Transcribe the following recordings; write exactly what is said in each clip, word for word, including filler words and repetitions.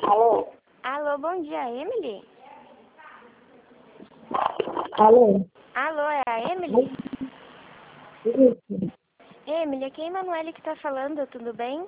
Alô? Alô, bom dia, Emily? Alô? Alô, é a Emily? Isso, Emily, aqui é a Emanuele que tá falando, tudo bem?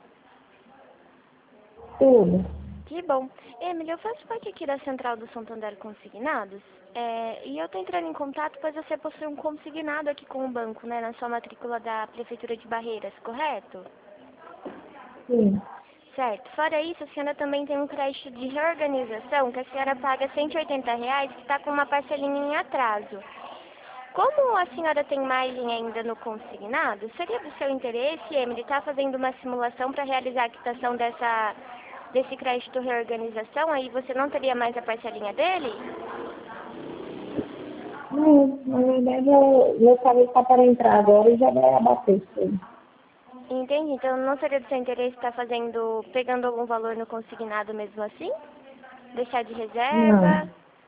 tudo. Que bom. Emily, eu faço parte aqui da Central do Santander Consignados, é, e eu tô entrando em contato pois você possui um consignado aqui com o banco, né, na sua matrícula da Prefeitura de Barreiras, correto? Sim. Certo. Fora isso, a senhora também tem um crédito de reorganização que a senhora paga cento e oitenta reais que está com uma parcelinha em atraso. Como a senhora tem margem ainda no consignado, seria do seu interesse, Emily, estar fazendo uma simulação para realizar a quitação dessa, desse crédito reorganização? Aí você não teria mais a parcelinha dele? Não, na verdade, eu, meu salário está para entrar agora e já vai abater isso aí. Entendi. Então não seria do seu interesse estar fazendo, pegando algum valor no consignado mesmo assim? Deixar de Não. reserva?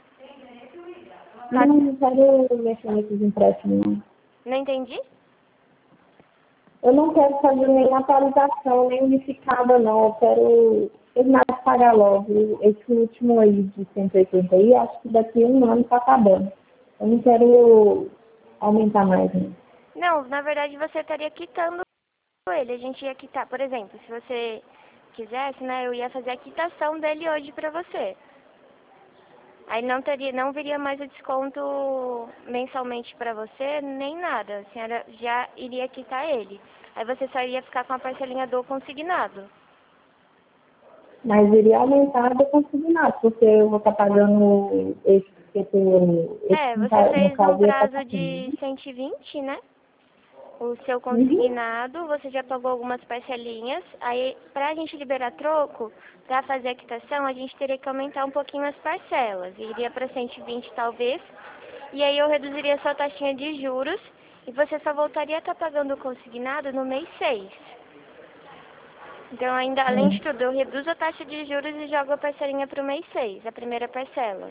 Não, Tá. não quero mexer nesses empréstimos, não. Não entendi? Eu não quero fazer nem atualização, nem unificada, não. Eu quero terminar de pagar logo. Esse último aí de cento e oitenta aí, acho que daqui a um ano está acabando. Eu não quero aumentar mais, não. Não, na verdade você estaria quitando ele. A gente ia quitar, por exemplo, se você quisesse, né, eu ia fazer a quitação dele hoje pra você. Aí não teria, não viria mais o desconto mensalmente pra você, nem nada. A senhora já iria quitar ele. Aí você só iria ficar com a parcelinha do consignado. Mas iria aumentar do consignado, porque eu vou estar pagando esse, esse, esse É, no você ca- no fez um caso, ia estar prazo pagando. de cento e vinte, né? O seu Uhum. consignado, você já pagou algumas parcelinhas. Aí, pra gente liberar troco, pra fazer a quitação, a gente teria que aumentar um pouquinho as parcelas. Iria pra cento e vinte talvez. E aí eu reduziria a sua taxinha de juros e você só voltaria a estar pagando o consignado no mês seis. Então, ainda além de É. tudo, eu reduzo a taxa de juros e jogo a parcelinha pro mês seis, a primeira parcela.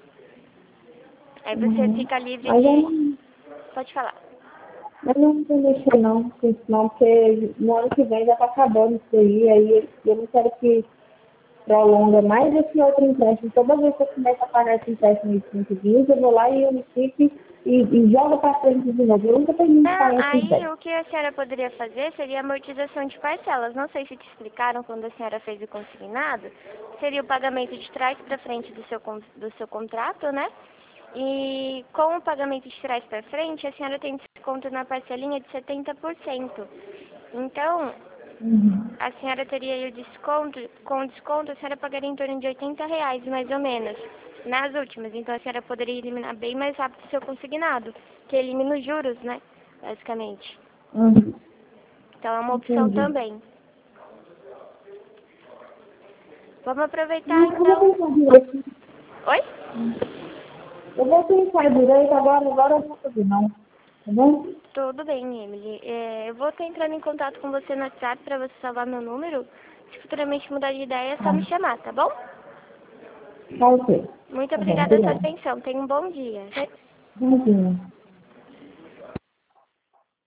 Aí você Uhum. fica livre Mas eu de... não, Pode falar. eu não vou mexer não com isso não, porque no ano que vem já está acabando isso aí, aí eu não quero que prolonga mais esse outro empréstimo. Toda vez que eu começo a pagar esse empréstimo de cento e vinte, eu vou lá e unifico e, e jogo para frente de novo. Eu nunca termino de Ah, pagar esse aí empréstimo. o que a senhora poderia fazer seria amortização de parcelas. Não sei se te explicaram quando a senhora fez o consignado. Seria o pagamento de trás para frente do seu, con- do seu contrato, né? E com o pagamento de trás para frente, a senhora tem desconto na parcelinha de setenta por cento. Então, Uhum. a senhora teria aí o desconto, com o desconto a senhora pagaria em torno de oitenta reais, mais ou menos, nas últimas. Então a senhora poderia eliminar bem mais rápido o seu consignado, que elimina os juros, né, basicamente. Uhum. Então é uma opção Entendi. também. Vamos aproveitar Não, eu vou então... pensar direito. Oi? Eu vou pensar direito agora, agora eu não vou fazer não. Tá bom? Tudo bem, Emily. É, eu vou estar entrando em contato com você no WhatsApp para você salvar meu número. Se futuramente mudar de ideia, é só me Tá. chamar, tá bom? Tá ok. Muito Tá bom, obrigada pela sua obrigada. atenção. Tenha um bom dia. Bonzinho.